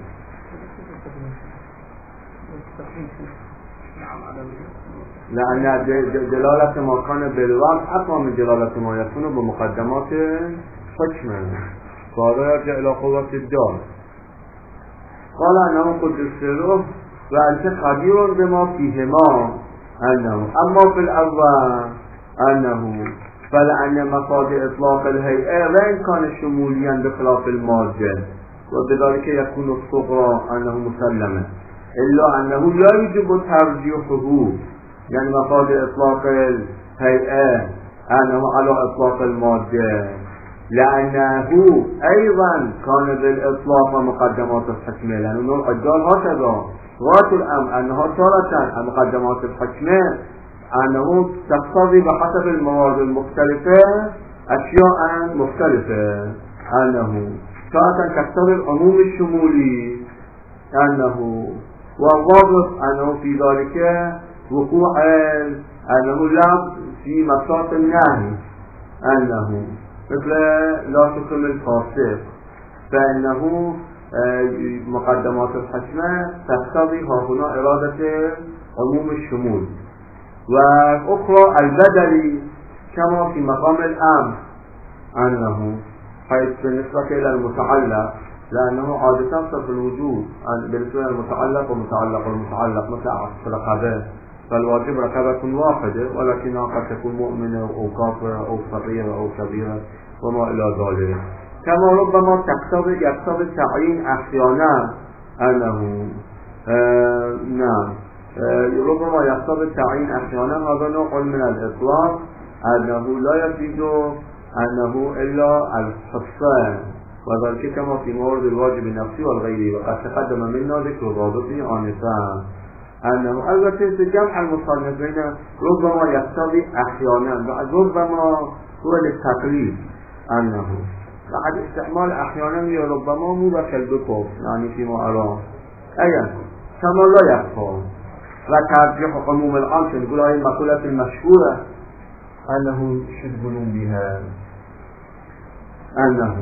لأن دلالة ما كان بالواقع أقوى من دلالة ما يكون بمقدمات الحكمة، فهذا يرجع إلى قوة الدار. قال أنه قد السره وأنت خبير بما فيهما. أنه أما في الأول أنه فلأن مفاد إطلاق الهيئة وإن كان شموليا بخلاف المادة، وبذلك يكون الصغرى أنه مسلمة، إلا أنه لا يجب ترجيحه، يعني مفاد إطلاق الهيئة أنه على إطلاق المادة، لأنه أيضا كان بالإطلاق ومقدمات الحكمة، لأنه قال هكذا غاية الأمر أنها تارة مقدمات الحكمة أنه تقتضي بحسب المواد المختلفة أشياء مختلفة، أنه تارة تقتضي العموم الشمولي، أنه والواضح أنه في ذلك وقوع أنه لا في مساق النهي أنه مثل لا تكرم الفاسق فإنه مقدمات الحكمة تقتضي هنا إرادة عموم الشمول. وأخرى البدلي كما في مقام الأمر أنه حيث بالنسبة إلى المتعلق لأنه عادة صرف الوجود بالنسبة إلى المتعلق ومتعلق والمتعلق مثل عكس الرقبة فالواجب رقبة واحدة ولكنها قد تكون مؤمنة أو كافرة أو صغيرة أو كبيرة وما إلى ذلك. كما ربما تقتضي يقتضي التعيين أحيانا أنه آه نعم آه ربما يقتضي التعيين أحيانا هذا نوع من الإطلاق أنه لا يفيد أنه إلا الحصان وذلك كما في مورد الواجب النفسي والغيري وقد تقدم منا ذكر الرابطي آنفا أنه البته في جمع المصنف بين ربما يقتضي أحيانا بعد ربما هو للتقليد أنه بعد استعمال أحيانا ربما مو بكالبكوف يعني فيما أراه أيضا كما لا يخفى وترجيح عموم الآن نقول هذه المقولة المشهورة أنه شدبلون بها أنه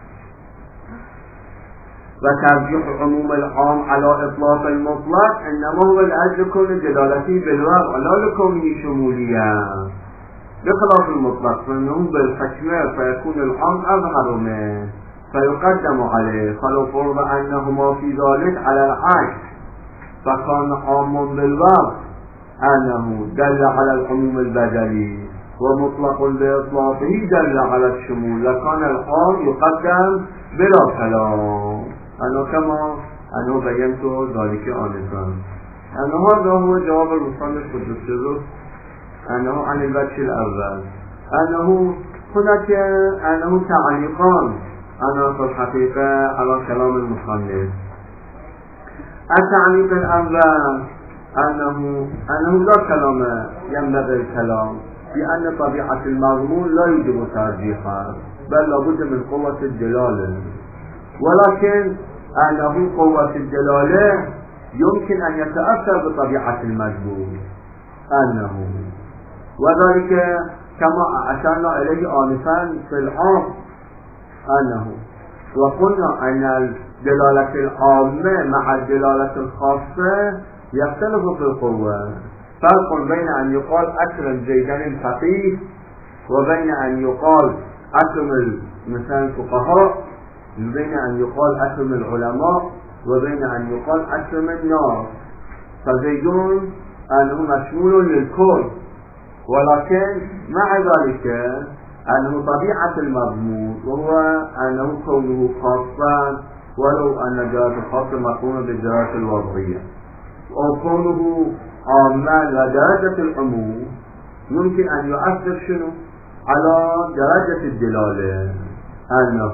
وترجيح عموم العام على إطلاق المطلق إنما هو لأجل كون دلالته بالوضع لا لكونه شموليا بخلاف المطلق فإنه بالحكمة فيكون العام أظهر منه فيقدم عليه فلو فرض أنهما في ذلك على العكس فكان عام بالوضع أنه دل على العموم البدلي ومطلق بإطلاقه دل على الشمول لكان العام يقدم بلا كلام. أنا كما أنا بينت ذلك آنفا أنه هذا هو جواب المصنف قدس الروح أنه عن الوجه الأول أنه هناك أنه تعليقان أنا في الحقيقة على كلام المصنف. التعليق الأول أنه أنه لا كلام ينبغي الكلام لأن طبيعة المضمون لا يجب ترجيحا بل لابد من قوة الدلالة ولكن أنه قوة الدلالة يمكن أن يتأثر بطبيعة المجبور أنه وذلك كما أشرنا إليه آنفا في العام أنه وقلنا أن الدلالة العامة مع الدلالة الخاصة يختلف في القوة فرق بين أن يقال أكرم زيدان الفقيه وبين أن يقال أكرم مثلا الفقهاء بين أن يقال أكرم العلماء وبين أن يقال أكرم الناس فزيدون أنه مشمول للكل ولكن مع ذلك أنه طبيعة المضمون وهو أنه كونه خاصا ولو أن جهة الخاصة مقرونة بالجهات الوضعية أو كونه عاما ودرجة العموم يمكن أن يؤثر شنو على درجة الدلالة أنه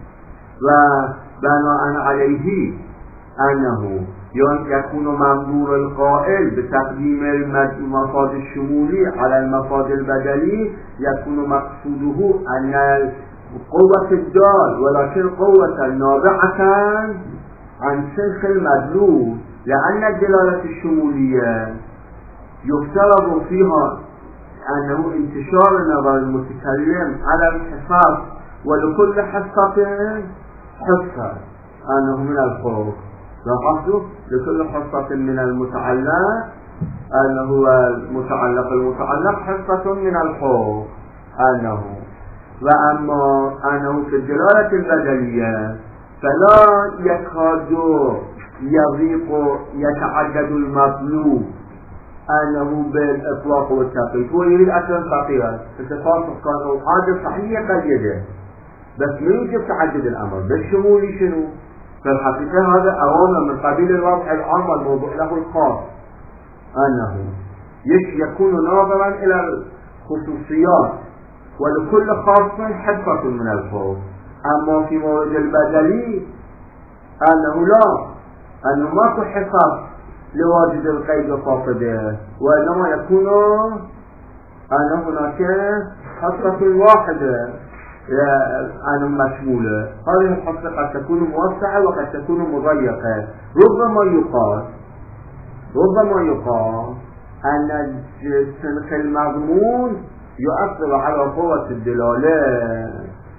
وبناء عليه أنه يكون منظور القائل بتقديم المفاد الشمولي على المفاد البدلي يكون مقصوده أن قوة الدال ولكن قوة نابعة عن سلخ المدلول لأن الدلالة الشمولية يفترض فيها أنه انتشار نظر المتكلم على الحصص ولكل حصة حصة أنه من الفوق لاحظوا لكل حصة من المتعلق أنه المتعلق المتعلق حصة من الفوق أنه وأما أنه في الدلالة البدلية فلا يكاد يضيق يتعدد المطلوب أنه بالإطلاق والتقييد هو يريد أكثر فقيرا اتفاق كانوا هذا صحيح قيده بس ما يجب تعدد الأمر بالشمول شنو فالحقيقة هذا أولا من قبيل الوضع العام الموضوع له الخاص أنه يكون ناظرا إلى الخصوصيات ولكل خاصة حصة من الفوق أما في مورد البدلي أنه لا أنه ماكو حصص لواجد القيد وفاقده وإنما يكون أن هناك حصة واحدة أنه مشمولة هذه الحصة قد تكون موسعة وقد تكون مضيقة ربما يقال ربما يقال أن سنخ المضمون يؤثر على قوة الدلالة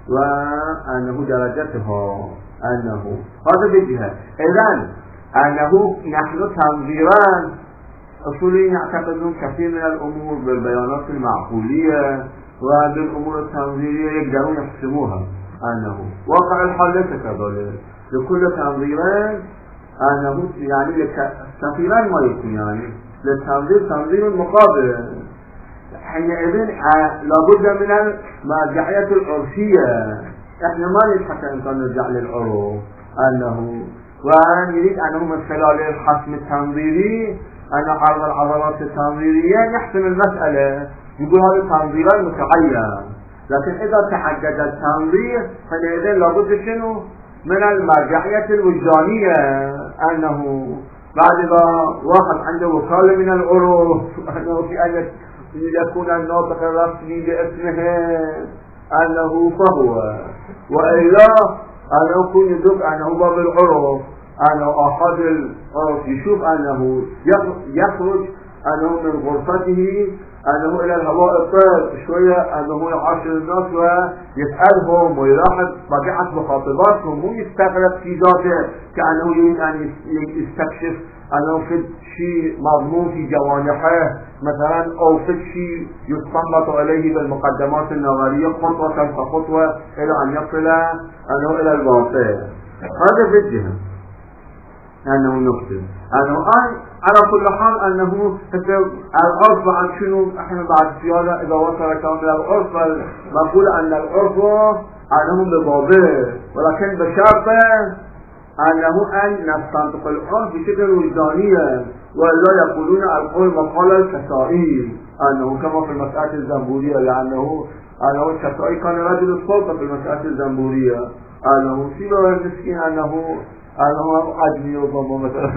وأنه درجتها أنه هذا بجهة. إذن أنه نحن تنظيرا أصوليين يعتقدون كثير من الأمور بالبيانات المعقولية وبالأمور التنظيرية يقدرون يحسموها، أنه واقع الحال ليس كذلك. لكل تنظيرين أنه يعني كثيرا ما يكون يعني للتنظير تنظير مقابل. حينئذ لابد من المرجعية العرفية. احنا ما نريد حتى إنسان نرجع للعرف أنه ونريد أنه من خلال الحسم التنظيري أن عرض العضلات التنظيرية يحسم المسألة، يقول هذا تنظيرا متعين. لكن إذا تعدد التنظير حينئذ لابد شنو من المرجعية الوجدانية، أنه بعد إذا واحد عنده وكالة من العرف أنه في أن يكون الناطق الرسمي باسمه أنه فهو، وإلا أنه يكون يدق أنه باب العرف، أنه أحد العرف يشوف أنه يخرج أنه من غرفته أنه إلى الهواء الطيب شوية، أنه يعاشر الناس ويسألهم ويلاحظ طبيعة مخاطباتهم، مو يستغرب في ذاته كأنه يريد أن يستكشف أنه في شيء مضمون في جوانحه مثلا، أو في شيء يتسلط عليه بالمقدمات النظرية خطوة فخطوة إلى أن يصل أنه إلى الواقع. هذا في الجهة أنه نكتب أنه آن على كل حال أنه العرف عن شنو احنا بعد سيادة إذا وصل كامل العرف نقول أن العرف أنه ببابه، ولكن بشرط أنه أن نستنطق العرف بشكل وجدانية، ولا يقولون القول مقال الكسائي أنه كما في المسألة الزنبورية، لأنه أنه الكسائي كان رجل السلطة في المسألة الزنبورية، أنه سيبه المسكين أنه أنه عجمي وضمه مثلا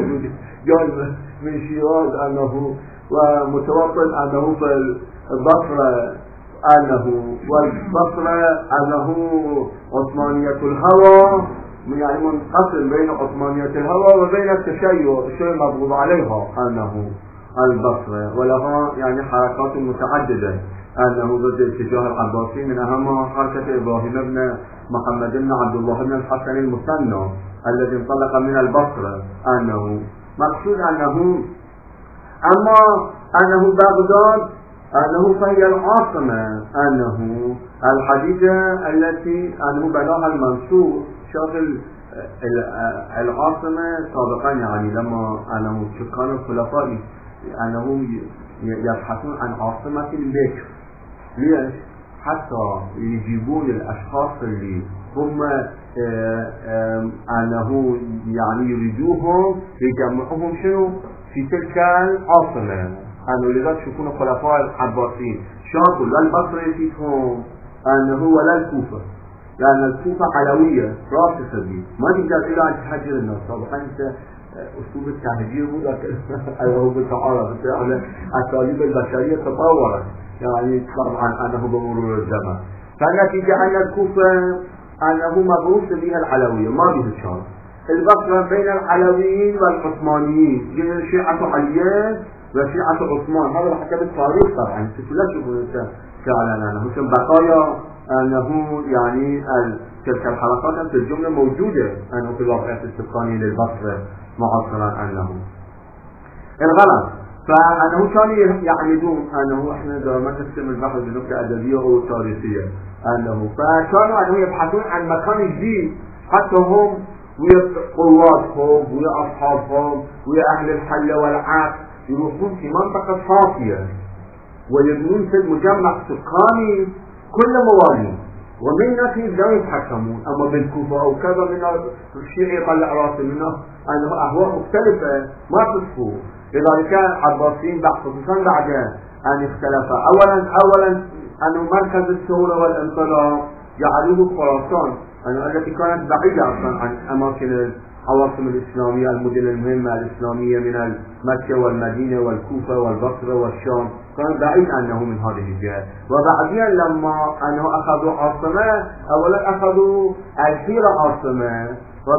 جاي من شيراز أنه ومتوطن أنه في البصرة أنه والبصرة أنه عثمانية الهوى، يعني منقسم بين عثمانية الهوى وبين التشيع الشيء مضغوط عليها أنه البصرة، ولها يعني حركات متعددة أنه ضد اتجاه العباسي، من أهمها حركة إبراهيم بن محمد بن عبد الله بن الحسن المثنى الذي انطلق من البصرة، أنه مقصود أنه أما أنه بغداد أنه فهي العاصمة، أنه الحديثة التي أنه بناها المنصور شغل العاصمة سابقا، يعني لما أنه سكان الخلفاء أنه يبحثون عن عاصمة البكر. ليش؟ حتى يجيبون الأشخاص اللي هم أنه يعني يريدوهم يجمعهم شنو في تلك العاصمة، أنه لذلك تشوفون الخلفاء العباسيين شاطوا لا البصرة يفيدهم أنه ولا الكوفة، لأن الكوفة علوية راسخة بي ما تقدر إلا أن تهجر الناس. طبعا أنت أسلوب التهجير مو ذاك أيوه بالتعارف أساليب البشرية تطورت يعني طبعا أنه بمرور الزمن، فالنتيجة أن الكوفة أنه مبعوث بها العلوية ما بها الشام. البصرة بين العلويين والعثمانيين، بين الشيعة عليين وشيعة عثمان، هذا حسب التاريخ طبعا لا تشوفون فعلا أنه ثم بقايا أنه يعني تلك الحلقات في الجملة موجودة أنه في الواقعات السكانية للبصرة معاصرا أنه الغلط، فأنه كانوا يعمدون أنه إحنا دائما نقسم البحث بنكتة أدبية أو تاريخية، أنه فكانوا أنه يبحثون عن مكان جديد حتى هم ويا قواتهم ويا أصحابهم ويا أهل الحل والعقد يروحون في منطقة صافية ويبنون في المجمع سكاني كل موالي، ومن نفسه لا يتحكمون. أما بالكوفة أو كذا من الشيعي يطلع راسه منه أنه أهواء مختلفة ما تصفوا. لذلك العباسيين بعد خصوصا بعد أن اختلف أولا أولا أنه مركز السهولة والانطلاق جعلوه خراسان، أنه التي كانت بعيدة أصلا عن أماكن العواصم الإسلامية المدن المهمة الإسلامية من مكة والمدينة والكوفة والبصرة والشام، كان بعيد عنه من هذه الجهة. وبعدين لما أنه أخذوا عاصمة أولا أخذوا الحيرة عاصمة،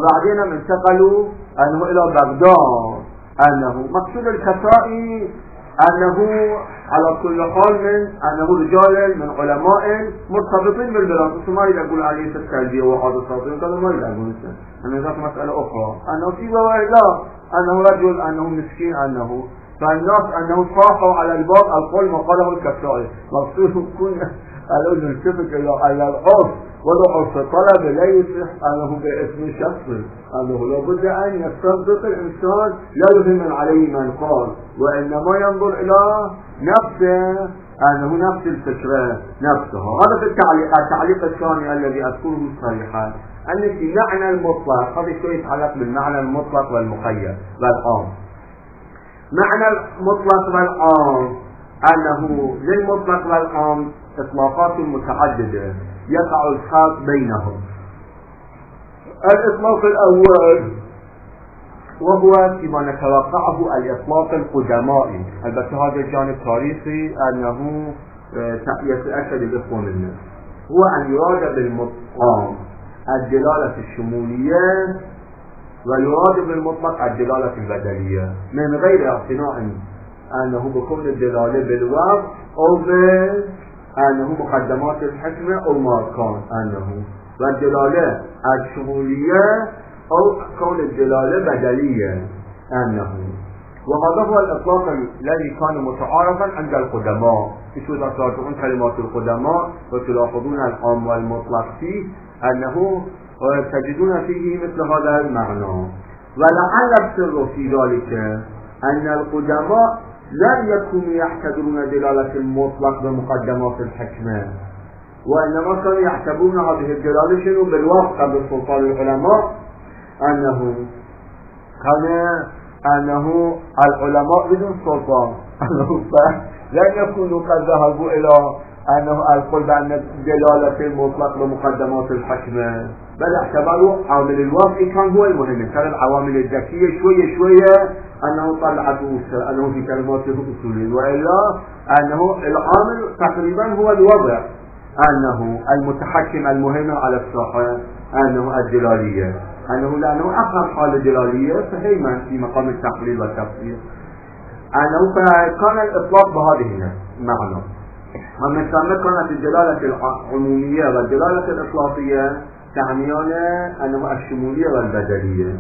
وبعدين انتقلوا أنه إلى بغداد. أنه مقصود الكسائي أنه على كل حال من أنه رجال من علماء مرتبطين بالبلاد، ما يريد أقول عليه التربية وحادثات كذا، ما يريد أقول أن ذاك مسألة أخرى، أنه في وإلا أنه رجل، أنه مسكين، أنه فالناس أنه صاحوا على الباب القول ما قاله الكسائي مقصود كنا قالوا نلتفت إلى العرف، ولا عرف طلب لا يصح أنه باسم شخص، أنه لابد أن يستنطق الإنسان لا يهم عليه من قال، وإنما ينظر إلى نفسه أنه نفس الفكرة نفسها. هذا في التعليق. التعليق الثاني الذي أذكره صريحا أن في معنى المطلق، هذا شيء يتعلق بالمعنى المطلق والمقيد والعام. معنى المطلق والعام أنه للمطلق والعام إطلاقات متعددة يقع الخلاف بينهم. الإطلاق الأول وهو فيما نتوقعه الإطلاق القدمائي، البته هذا الجانب تاريخي أنه يتأكد الإخوة منه، هو أن يراد بالمطلق الدلالة الشمولية ويراد بالمطلق الدلالة البدلية من غير اعتناء أنه بكون الدلالة بالوقت أو بأنه مقدمات الحكمة أو ما كان أنه، والدلالة الشمولية أو كون الدلالة بدلية أنه. وهذا هو الإطلاق الذي كان متعارفا عند القدماء. إذا تراجعون كلمات القدماء وتلاحظون العام والمطلق فيه أنه تجدون فيه مثل هذا المعنى. ولعل السر في ذلك أن القدماء لم يكونوا يعتبرون دلالة المطلق بمقدمات الحكمة، وإنما كانوا يعتبرون هذه الدلالة شنو بالواسطة بالسلطان العلماء، أنه كان أنه العلماء بدون سلطان، أنه لن يكونوا قد ذهبوا إلى أنه القول بأن دلالة المطلق بمقدمات الحكمة، بل اعتبروا عامل الواقع كان هو المهم. كان العوامل الذكية شوية شوية أنه طلعت أنه في كلماته أصولي، وإلا أنه العامل تقريبا هو الوضع، أنه المتحكم المهم على الساحة أنه الدلالية، أنه لأنه أقرب حال الدلالية فهيما في مقام التقليل والتفسير، أنه كان الإطلاق بهذه المعنى. ومن ثم كانت الدلالة العمومية والدلالة الإطلاقية تعنيان أنه الشمولية والبدلية.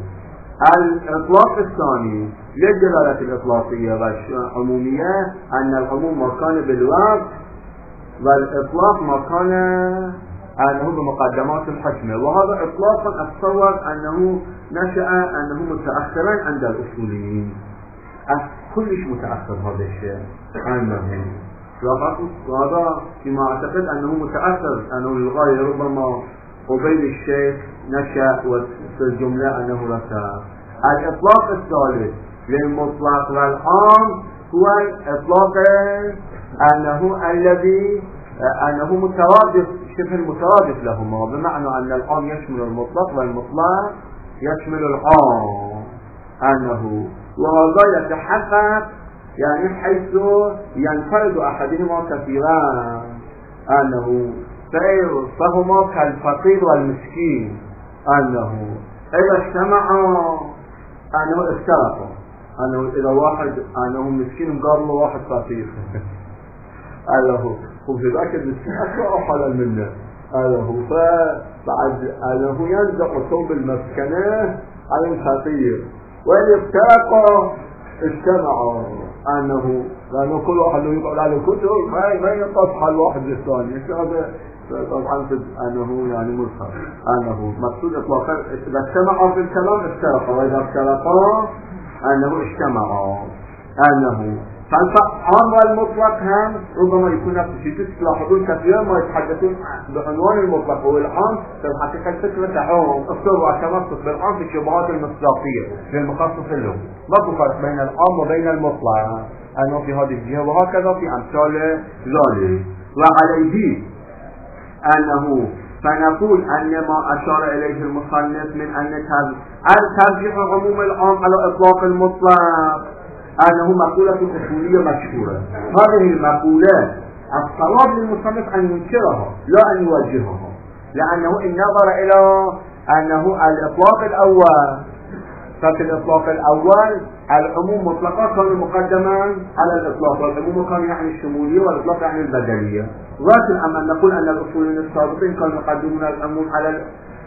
الإطلاق الثاني للدلالة الإطلاقية والعمومية أن العموم ما كان بالوقت، والإطلاق ما كان أنه بمقدمات الحكمة. وهذا إطلاقا أتصور أنه نشأ أنه متأخرا عند الأصوليين، كلش متأخر هذا الشيء أنه وهذا فيما أعتقد أنه متأثر أنه للغاية ربما قبيل الشيخ نشأ وفي الجملة أنه رسى. الإطلاق الثالث للمطلق والعام هو الإطلاق أنه الذي أنه مترادف شبه المترادف لهما، بمعنى أن العام يشمل المطلق والمطلق يشمل العام أنه، وهذا يتحقق يعني حيث ينفرد أحدهما كثيرا أنه فهما كالفقير والمسكين، أنه إذا اجتمعوا أنه افترقوا، أنه إذا واحد أنه مسكين قال له واحد فقير أنه وفي ذاك المسكين أكثر حالا منه أنه فبعد أنه ينزع ثوب المسكنة على الفقير، وإن افترقوا اجتمعوا أنه لأنه كل واحد يقول على كتب ما ينتصح الواحد للثاني، هذا طبعا أنه يعني ملحق أنه مقصود إطلاقا إذا اجتمعوا في الكلام افترقوا، وإذا افترقوا أنه اجتمعوا أنه. فالعام والمطلق هم ربما يكون نفس الشيء. تلاحظون كثيرا ما يتحدثون بعنوان المطلق والعام، في الحقيقة فكرة عام افتروا التمسك بالعام في الشبهات المصداقية للمخصص له، ما فرق بين العام وبين المطلق أنه في هذه الجهة، وهكذا في أمثال ذلك. وعليه أنه فنقول أن ما أشار إليه المصنف من أن ترجيح عموم العام على إطلاق المطلق أنه مقولة أصولية مشهورة. هذه المقولة الصواب للمصنف أن ينكرها لا أن يوجهها، لأنه إن نظر إلى أنه الإطلاق الأول ففي الإطلاق الأول العموم مطلقا كان مقدما على الإطلاق، والعموم كان يعني الشمولية والإطلاق يعني البدلية. لكن أما نقول أن الأصولين السابقين كانوا يقدمون العموم على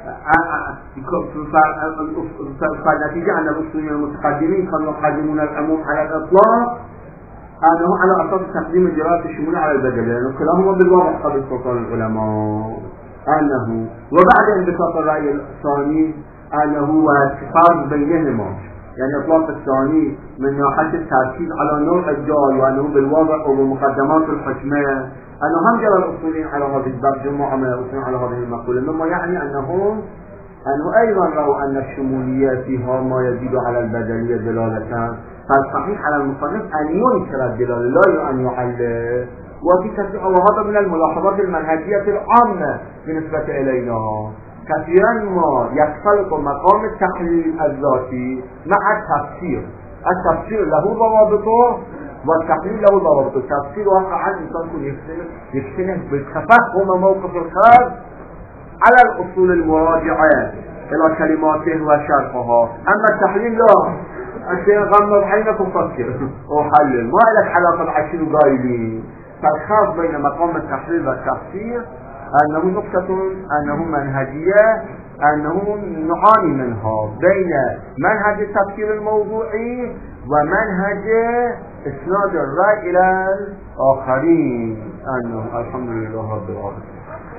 فالنتيجة أن الأصولين المتقدمين كانوا يقدمون العموم على الإطلاق أنه على أساس تقديم الدراسة الشمولية على البدلية، لأنه كلاهما بالواقع قبل سلطان العلماء أنه وبعد انبساط الرأي الثاني أنه واتفاق بينهما، يعني إطلاق الثاني من ناحية التركيز على نوع الجال وأنه بالوضع وبمقدمات الحكمة أنه هم جرى الأصولين على هذه الباب جمعة من الأصولين على هذه المقولة، مما يعني أنهم أنه أيضا رأوا أن الشمولية فيها ما يزيد على البدلية دلالة، فالصحيح على المصنف أن ينكر الدلالة لا أن يعلل، وفي كثير وهذا من الملاحظات المنهجية العامة بالنسبة إلينا. كثيرا ما يختلط مقام التحليل الذاتي مع التفسير، التفسير له ضوابطه والتحليل له ضوابطه. التفسير واقعا الإنسان يكون يكتنه بالتفهم موقف الخاص على الأصول المراجعة إلى كلماته وشرحها، أما التحليل لا، أنت غمض عينك وفكر وحلل، ما لك علاقة بعشر قايلين. فالخاص بين مقام التحليل والتفسير أنه نقطة أنه منهجية، أنه نعاني منها بين منهج التفسير الموضوعي ومنهج إسناد الرأي إلى الآخرين. أنه الحمد لله رب العالمين.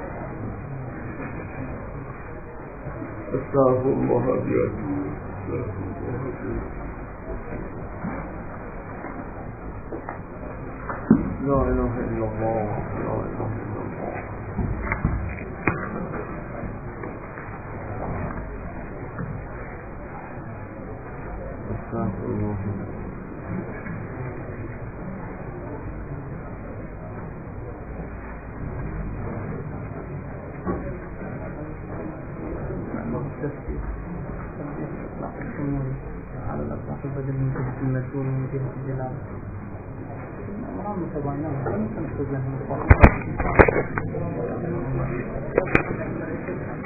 استغفر الله أبيض. لا إله إلا الله، لا إله إلا الله. استغفر الله. على الأطلاق البدل من جهة المجهول ومن جهة الجلال. مرام متباينة وممكن تكون